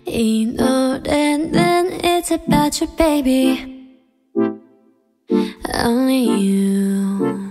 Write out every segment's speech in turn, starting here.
이 노래는 It's about you baby Only you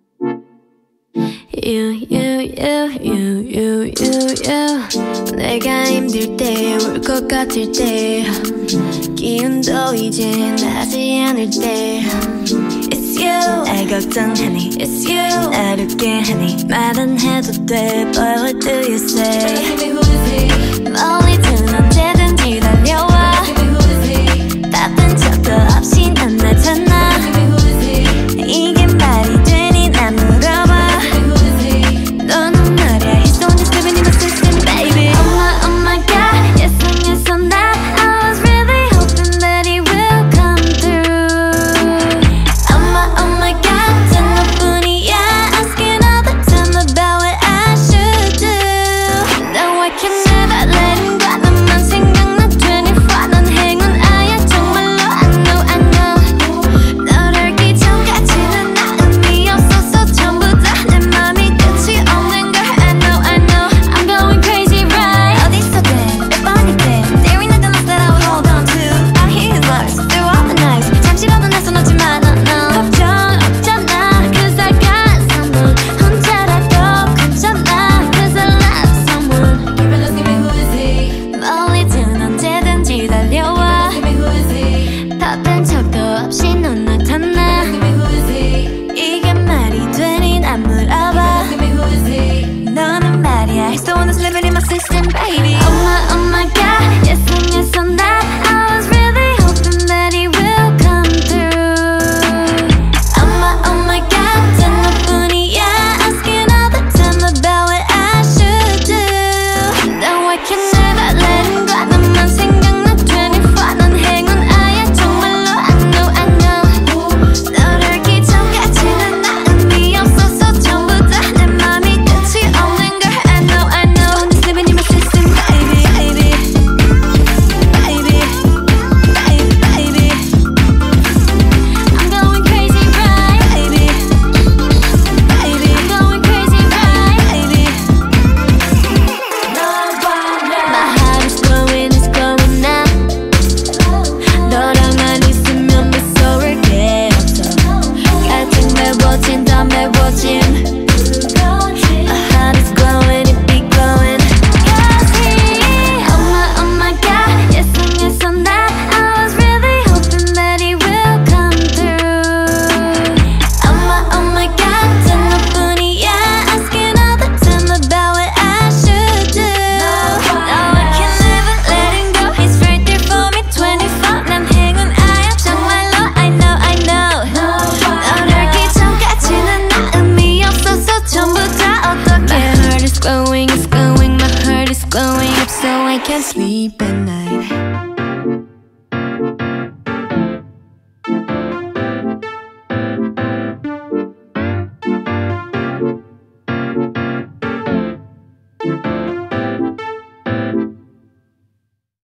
내가 힘들 때 울 것 같을 때 기운도 이제 나지 않을 때 It's you 날 걱정하니 It's you 날 웃게 하니 말은 해도 돼 But what do you say 멀리든 언제든지 달려와 바쁜 척도 없이 난 나타나 이게 말이 되니 난 물어봐 너는 말야 He's the one that's living in my system baby Oh my god Yes on that I was really hoping that he will come through Oh my god 단 너뿐이야 Asking all the time about what I should do Now I can never let him go 너만 생각나 24 난 행운아야 정말로 I know 널 알기 전까지는 나 의미 없었어 전부 다 내 맘이 끝이 없는 걸 I know I'm going crazy right 어디서든 몇 번이든 There ain't nothing else that I would hold on to I hear his words through all the nights 잠시라도 내 손 놓지마 no 걱정 없잖아 Cause I got someone 혼자라도 괜찮아 Cause I love someone Even asking me who is he 멀리든 언제든지 달려와 Asking me who is he 바쁜 척도 없이 넌 나타나 Asking me who is he 이게 말이 되니 난 물어봐 Asking me who is he 너는 말이야 He's the one that's living in my system baby Oh my god Yes on that I was really hoping that he will come through Oh my god 단 너뿐이야 Asking all the time about what I should do Now I can never let him go 너만 생각나 24 난 행운아야 정말로 I know 널 알기 전까지는 나 의미 없었어 전부 다 내 맘이 끝이 없는 걸 I know Just living in my system baby I'm going crazy right baby I'm going crazy right baby My heart is glowing now 너랑만 있으면 무서울 게 없어 같은 매워진 더 매워짐 My heart is glowing it be glowing Cause he Oh my god Yes on that I was really hoping that he will come through Oh my god 단 너뿐이야 Asking all the time about what I should do Now I can never let him go He's right there for me 24 난 행운아야 정말로 I know 널 알기 전까지는 나 의미 없었어 전부 다 어떡해 My heart is glowing my heart is glowing up so I can't sleep at night